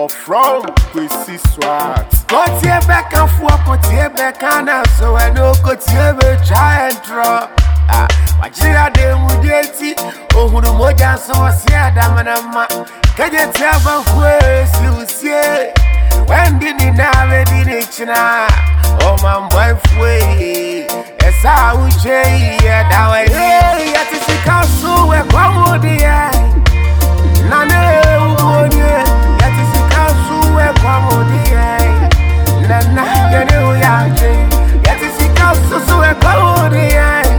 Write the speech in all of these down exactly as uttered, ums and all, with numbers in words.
What from Kwesi Swat? Got here back and forth, got here back and so I know got here back try and draw. Ah, what you are doing with eighty? Oh, who the more dance was here, Damanama. Can you tell me where you see? When did you never did it? Oh, my wife, way. Yes, I would say, yeah, that way. Yeah, yet it's a castle where come with the eye. Nana, oh, yeah, yet it's a castle where come with the eye. Nana, you know, yeah, yet it's a castle where come with the eye.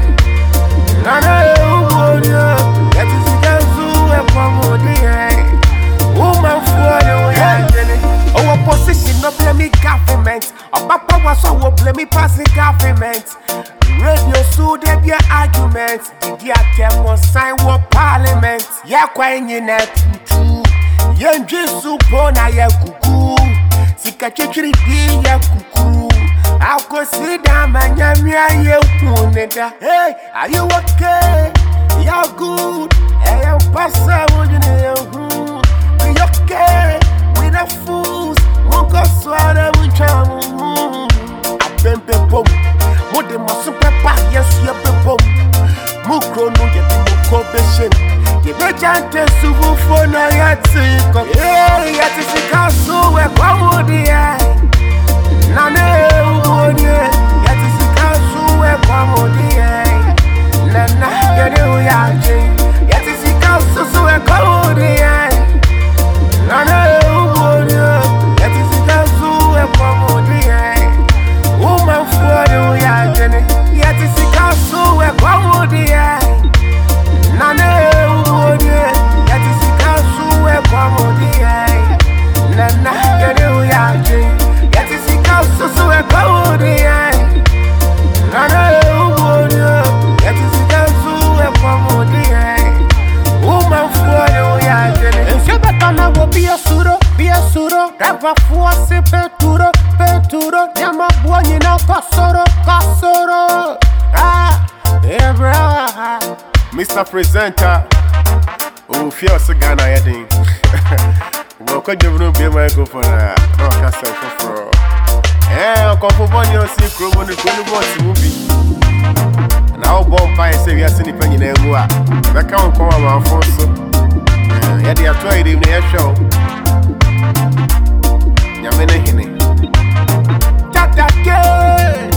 Nana, oh, yeah, yet it's a castle where come with the eye. Woman, for the way, our position, no blame me government. Our power, so we blame me passing government. Radio so there be arguments. Did you tell me sign what parliament? Yeah, quite in that too. Yen Jesu pona ya kuku. Sika chichiri di ya kuku. I'll go sit down and yamia ye puneta. Hey, are you okay? You're good. Hey, I'm passing on you. Are you okay? We the fools. Mungo swara munchamu. I've been people. What the muscle pepper, yes, you're people. Mukro no get muko beshin. The regent is super for no yet. Yeah, yet it's a castle where come the eye. Nana, oh, yeah, yet it's a castle where come the eye. Nana, you know, yeah, yet it's a castle where come the eye. Nana, oh, yeah, yet it's a castle where come the eye. Woman for the way, Jenny. Yet it's a castle where come the eye. Nana, oh, yeah. Yet it's a castle where come the eye. Nana, you know, yeah, Jenny. Yet it's a castle where come the eye. Nana, oh, yeah. Yet it's a castle where come the eye. Woman for the way, Jenny. If you bet on I will be a suro, be a suro. Never force it, peturo. Peturo, nyama buoni na kasoro, kasoro. Ah, yeah, bro. Mister Presenter, oh, fear Sagana Edding. Welcome to the room, I go for a castle for. Eh, I'll come for one year, see, crew on the twenty movie. Now, bomb pie say we are sending penny in Emua. That can't come around for so. Yeah, they are trying in the show. Yamene Hine. That girl.